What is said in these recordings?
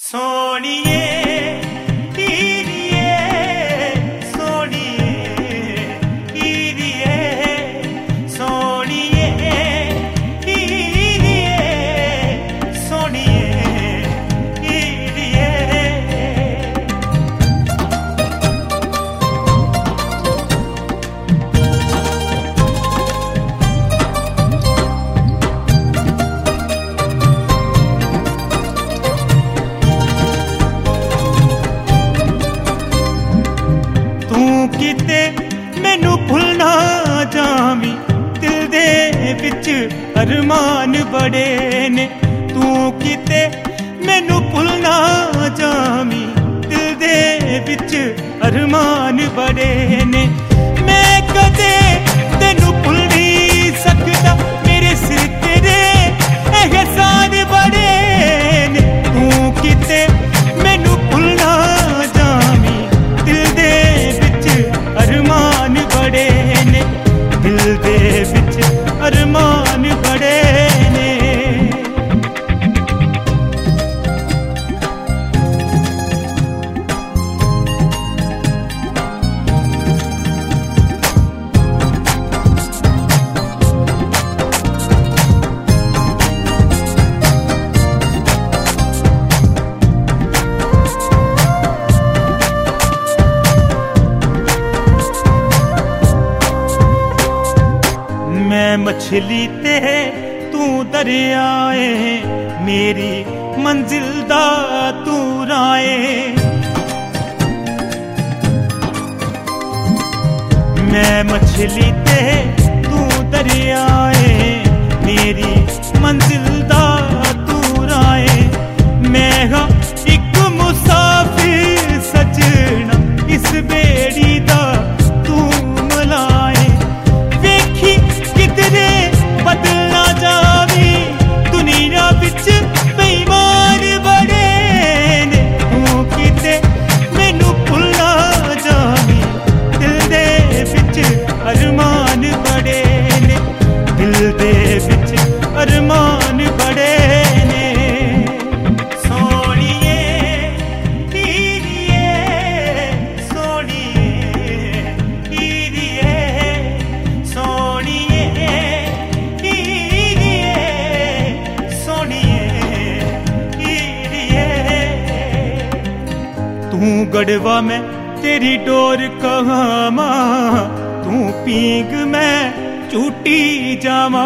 सोनिए हीरिए सोनिए हीरिए सोनिए हीरिए सोनिए हीरिए। किते मैनू भुलना जावी दिल दे विच अरमान बड़े ने। तू किते मैनू भुलना जावी दिल दे विच अरमान बड़े ने। मैं कदे तेनू भुल नहीं सकदा मेरे सिर तेरे एहसान बड़े ने। तू किते मैनू भुलना जावी दिल दे अरमान बड़े ने। दिल दे विच अरमान बड़े ने। मैं मछली ते तू दरियाए मेरी मंजिल दा तू राए। मैं मछली ते तू दरियाए मेरी मंजिल दा तू राए। मैं हाँ एक मुसाफिर सजना इस बेड़ी दा तू मलाए। वेखी कितने बदलना जावी दुनिया विच बेईमान बड़े ने। तू किते मैनू भुलना जावी दिल दे विच अरमान बड़े ने। दिल दे विच अरमान बड़े ने। सोनिए हीरिए सोनिए हीरिए सोनिए हीरिए सोनिए हीरिए। तू गड़वा मैं तेरी डोर कहामा तू पींग मैं झूठी जावा।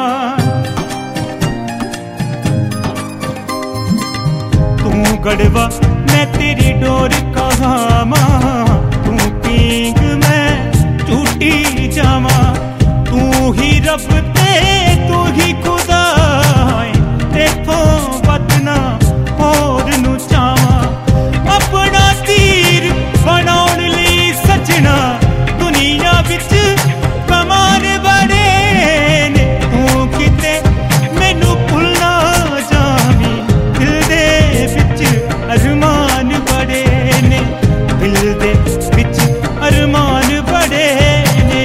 तू गड़वा मैं तेरी डोर कहामा तू पींग मैं झूठी जावा। तू ही रब ते तू ही खुदा तेथों बदना होर नू चावा। अपना तीर बनाउण लई सजना दुनिया विच कमान बड़े ने। तू किते मैनू भुलना जावी दिल दे विच अरमान बड़े ने। दिल दे विच अरमान बड़े ने।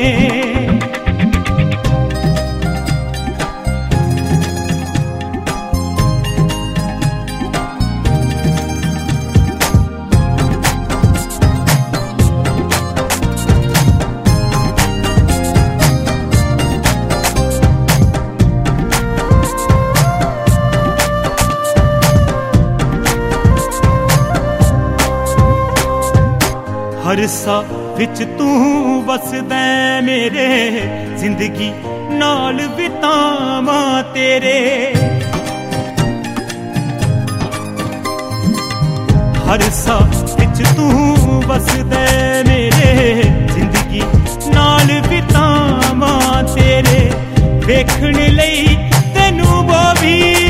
हर सा विच तू वसदा मेरे जिंदगी नाल बितावा तेरे। हर सा विच तू वसदा मेरे जिंदगी नाल बितावा तेरे। वेखण लई तैनू वो भी